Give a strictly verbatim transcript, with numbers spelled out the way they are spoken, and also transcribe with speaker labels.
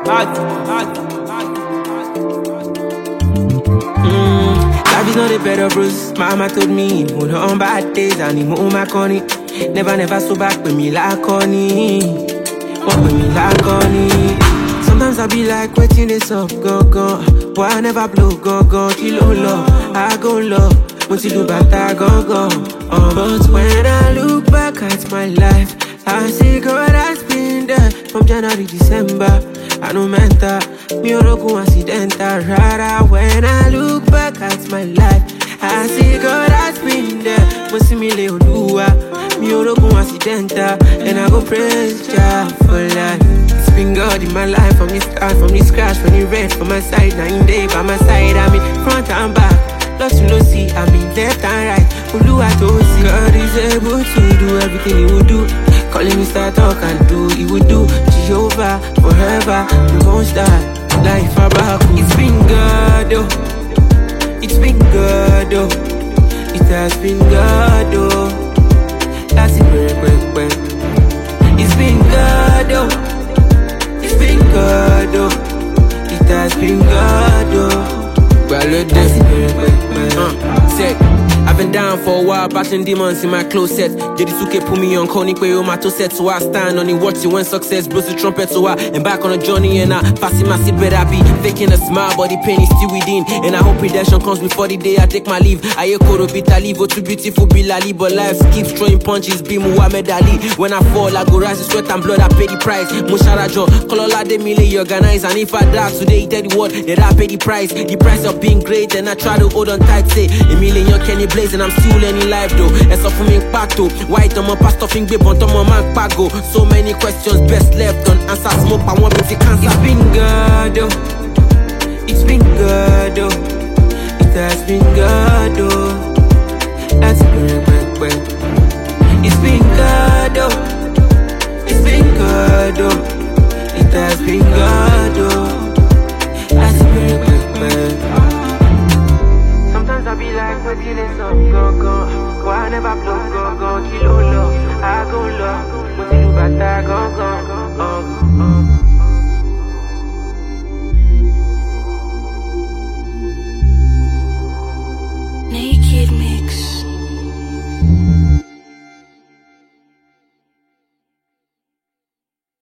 Speaker 1: Mm, life is not a bed of bruise. Mama told me, put on bad days and he move my corny. Never, never so back with me like honey. Walk with me like honey. Sometimes I be like, waiting this up, go, go. Boy, I never blow, go, go. Kilo low, I go low. Once you do bad, go, go. Oh, but when I look back at my life, I see God has been there from January, December. I know mental, me oroku accidental. Rara, when I look back at my life, I see God has been there. Mosimile Olua, me oroku accidental, and I go praise Jah for life. It's been God in my life from the start, from the scratch, when He read from my side, nine day by my side. I mean front and back, lost to no see. I mean left and right, Olua to see. God is able to do everything He will do. Calling me start talk and do, He will do. Jehovah forever, we won't start. Life about, it's been God, oh. It's been God, oh. It has been God, oh. That's it, quick, quick, quick. It's been God, oh. It's been God, oh. It has been God, oh. Well, look this, uh, say, I've been down for a while, battling demons in my closet. Jedisuke put me on Coney Kwe my set, so I stand on it, watch it when success blows the trumpet, so I am back on a journey and I fast my seat, better be faking a smile, but the pain is still within. And I hope redemption comes before the day I take my leave. I echo bitter leave, oh too beautiful be lali, but life keeps throwing punches, be Muhammad Ali. When I fall, I go rise in sweat and blood, I pay the price. Musharajo, Kolola de Mille organize, and if I die today, tell the world that I pay the price. The price of being great, and I try to hold on tight, say a million Kenny Blaze, and I'm still learning life though. And so for me pato, white on my pastor thing babe on my man pago. So many questions best left unanswered. Smoke I want me to cancel. It's been God, oh. It's been God, oh. It has been God, oh. That's quick, quick, quick. It's been God, oh. It's been God, oh. It has been God, oh. That's quick, quick, quick. Sometimes I be like, what you this up, go, go. Why I never blow, go, go. Kilo low, I go low. What you do, but I go, go, go.